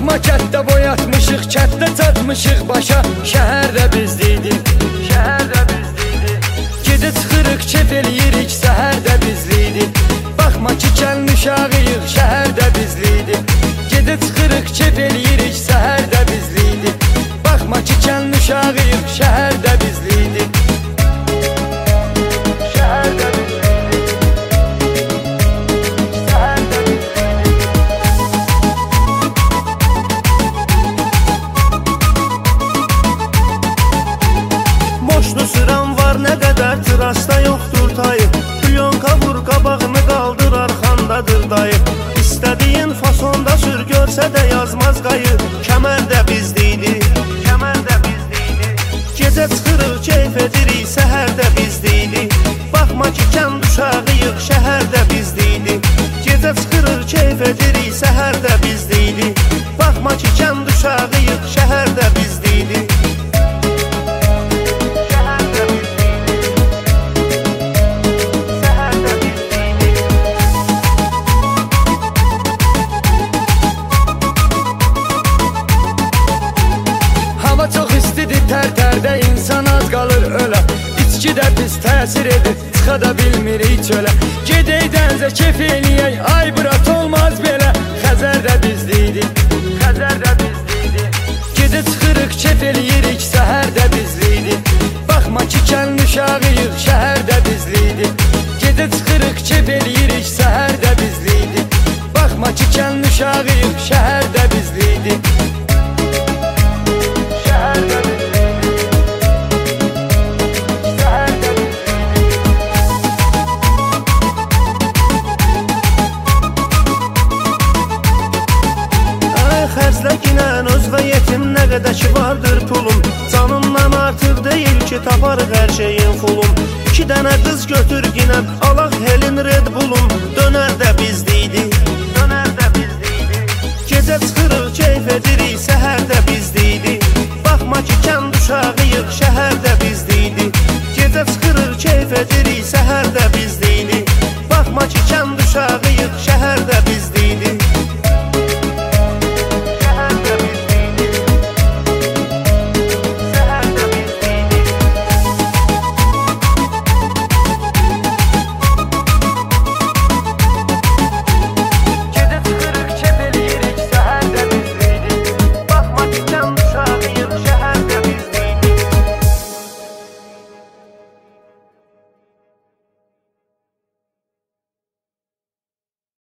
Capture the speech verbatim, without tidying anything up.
Baxma kətdə boyatmışıq, kətdə çatmışıq başa. Şəhər də bizliydi, şəhər də bizliydi. Gecə çıxırıq, kef eləyirik, səhər də bizliydi. Baxma ki kəlin uşağıyıq, şəhər də bizliydi. Gecə çıxırıq, kef eləyirik, səhər də bizliydi. Baxma ki kəlin uşağıyıq, şəhər də bizliydi. Şəhər də bizliydi. Boşlu sıram var, nə qədər tirasda yoxdur tayı. Plyonka vur, qabağını qaldır, arxandadır dayı. İstədiyin fasonda sür, görsə də yazmaz qayı. Kəmər də bizdiydi, kəmər də bizdiydi. Gecə çıxırıq, keyf edirik, səhər də bizdiydi. Baxma ki kənd uşağıyıq, şəhər də bizdiydi. Gecə çıxırıq, keyf edirik, səhər də bizdiydi. Baxma ki kənd uşağıyıq, şəhər də bizdiydi. Tər-tərdə insan az qalır ölə. İçki də pis təsir edir, çıxa da bilmirik çölə. Gedək dənizə kef eləyək, ay bırat olmaz belə. Xəzər də bizliydi, Xəzər də bizliydi. Gecə çıxırıq, kef eləyirik, səhər də bizliydi. Baxma ki kəlin uşağıyıq, şəhər də bizliydi. Gecə çıxırıq, kef eləyirik, səhər də bizliydi. Baxma ki kəlin uşağıyıq, şəhər də bizliydi. Şəhər də bizliydi. Xərcləginən öz və yetim nə qədər ki vardır pulum. Canımdan artıq deyil ki taparıq hər şeyin fulum. İki dənə qız götür ginən, alaq Helin Red Bullum. Dönər də bizdiydi, dönər də bizdiydi. Gecə çıxırıq, keyf edirik, səhər də bizdiydi. Baxma ki kənd uşağıyıq, şəhər də bizdiydi. Gecə çıxırıq, keyf edirik, səhər də